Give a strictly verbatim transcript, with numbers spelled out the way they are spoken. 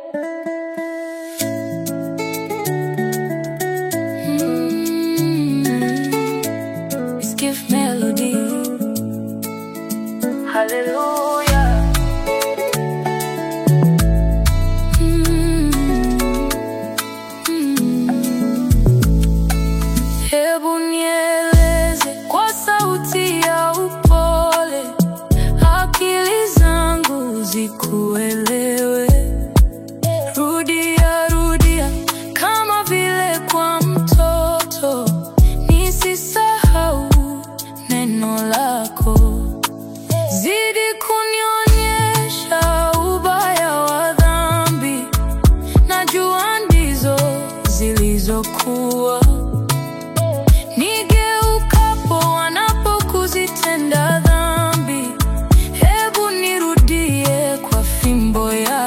Hallelujah. Mm, mm. Hebu nieleze kwa sauti ya upole, akili zangu zikuelewe. Rudia, rudia kama vile kwa mtoto, nisisahau neno lako. Zidi kunionyesha ubaya wa dhambi, najua ndizo zilizokuwa. Nigeukapo wanapokuzitenda dhambi, hebu nirudie kwa fimbo ya